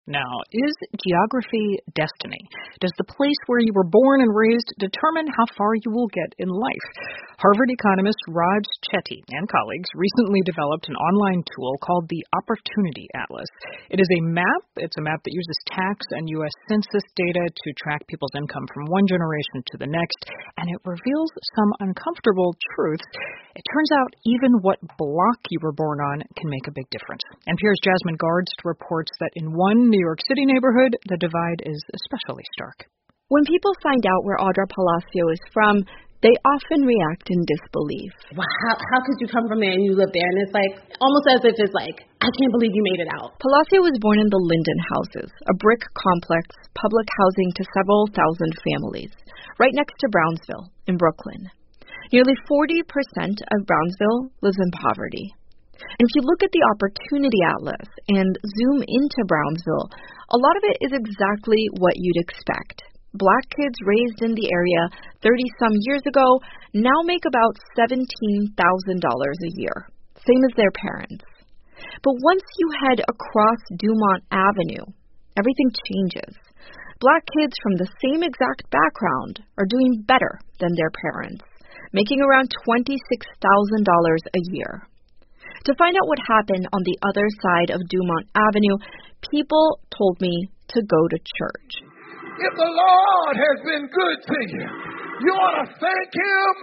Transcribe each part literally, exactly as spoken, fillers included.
Now, is geography destiny? Does the place where you were born and raised determine how far you will get in life? Harvard economist Raj Chetty and colleagues recently developed an online tool called the Opportunity Atlas. It is a map. It's a map that uses tax and U S Census data to track people's income from one generation to the next, and it reveals some uncomfortable truths. It turns out even what block you were born on can make a big difference. N P R's Jasmine Gardst reports that in one New York City neighborhood, the divide is especially stark. When people find out where Audra Palacio is from, they often react in disbelief. Wow, how, how could you come from there and you live there? And it's like, almost as if it's like, I can't believe you made it out. Palacio was born in the Linden Houses, a brick complex, public housing to several thousand families, right next to Brownsville in Brooklyn. Nearly forty percent of Brownsville lives in poverty. And if you look at the Opportunity Atlas and zoom into Brownsville, a lot of it is exactly what you'd expect. Black kids raised in the area thirty-some years ago now make about seventeen thousand dollars a year, same as their parents. But once you head across Dumont Avenue, everything changes. Black kids from the same exact background are doing better than their parents, making around twenty-six thousand dollars a year. To find out what happened on the other side of Dumont Avenue, people told me to go to church. If the Lord has been good to you, you ought to thank Him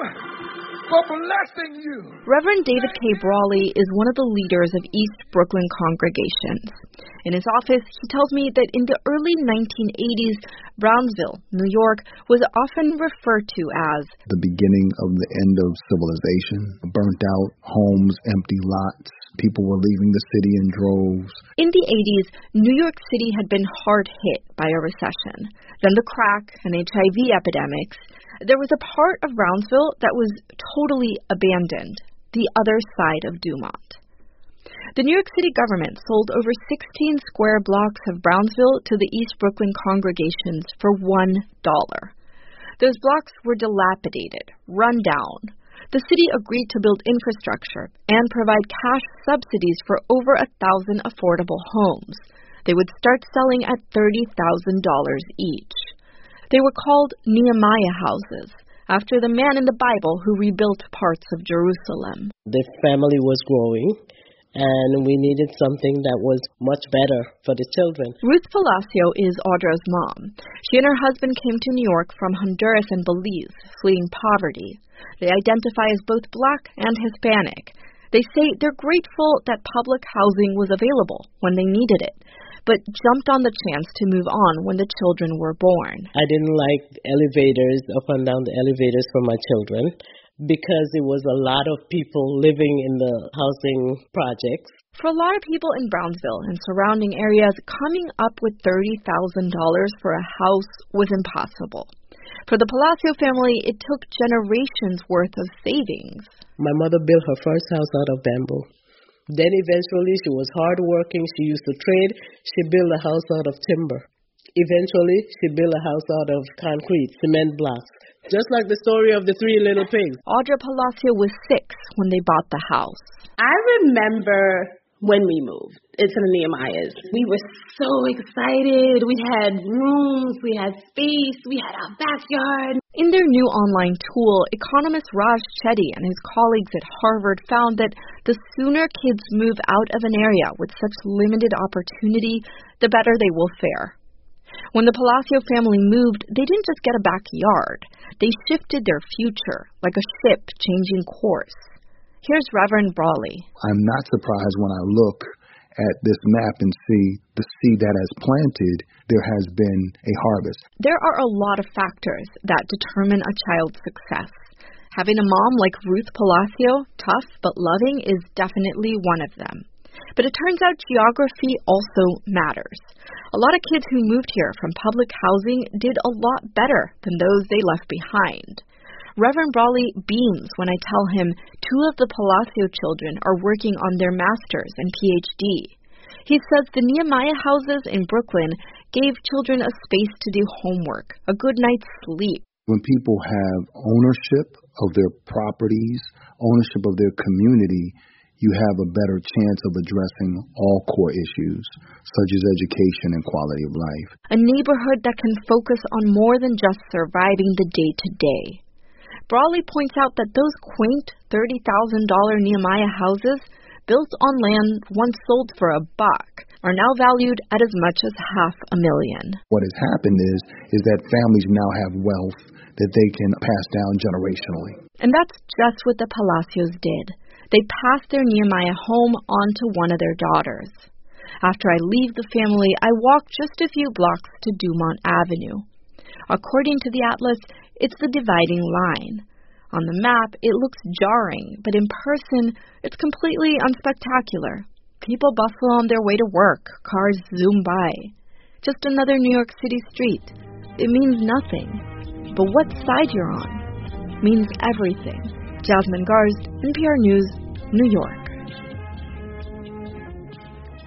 for blessing you. Reverend David K. Brawley is one of the leaders of East Brooklyn congregations. In his office, he tells me that in the early nineteen eighties, Brownsville, New York, was often referred to as the beginning of the end of civilization. Burnt out homes, empty lots. People were leaving the city in droves. In the eighties, New York City had been hard hit by a recession. Then the crack and H I V epidemics. There was a part of Brownsville that was totally abandoned, the other side of Dumont. The New York City government sold over sixteen square blocks of Brownsville to the East Brooklyn congregations for one dollar. Those blocks were dilapidated, run down. The city agreed to build infrastructure and provide cash subsidies for over a thousand affordable homes. They would start selling at thirty thousand dollars each. They were called Nehemiah houses, after the man in the Bible who rebuilt parts of Jerusalem. The family was growing, and we needed something that was much better for the children. Ruth Palacio is Audra's mom. She and her husband came to New York from Honduras and Belize, fleeing poverty. They identify as both Black and Hispanic. They say they're grateful that public housing was available when they needed it, but jumped on the chance to move on when the children were born. I didn't like elevators, up and down the elevators for my children, because it was a lot of people living in the housing projects. For a lot of people in Brownsville and surrounding areas, coming up with thirty thousand dollars for a house was impossible. For the Palacio family, it took generations worth of savings. My mother built her first house out of bamboo. Then eventually she was hardworking. She used to trade. She built a house out of timber. Eventually she built a house out of concrete, cement blocks. Just like the story of the three little pigs. Audra Palacio was six when they bought the house. I remember when we moved into the Nehemiahs. We were so excited. We had rooms, we had space, we had our backyard. In their new online tool, economist Raj Chetty and his colleagues at Harvard found that the sooner kids move out of an area with such limited opportunity, the better they will fare. When the Palacio family moved, they didn't just get a backyard. They shifted their future, like a ship changing course. Here's Reverend Brawley. I'm not surprised when I look at this map and see the seed that has planted, there has been a harvest. There are a lot of factors that determine a child's success. Having a mom like Ruth Palacio, tough but loving, is definitely one of them. But it turns out geography also matters. A lot of kids who moved here from public housing did a lot better than those they left behind. Reverend Brawley beams when I tell him two of the Palacio children are working on their master's and P H D. He says the Nehemiah houses in Brooklyn gave children a space to do homework, a good night's sleep. When people have ownership of their properties, ownership of their community, you have a better chance of addressing all core issues, such as education and quality of life. A neighborhood that can focus on more than just surviving the day-to-day. Brawley points out that those quaint thirty thousand dollars Nehemiah houses, built on land once sold for a buck, are now valued at as much as half a million. What has happened is, is that families now have wealth that they can pass down generationally. And that's just what the Palacios did. They passed their Nehemiah home on to one of their daughters. After I leave the family, I walk just a few blocks to Dumont Avenue. According to the atlas, it's the dividing line. On the map, it looks jarring, but in person, it's completely unspectacular. People bustle on their way to work. Cars zoom by. Just another New York City street. It means nothing. But what side you're on means everything. Jasmine Garsd, N P R News, New York.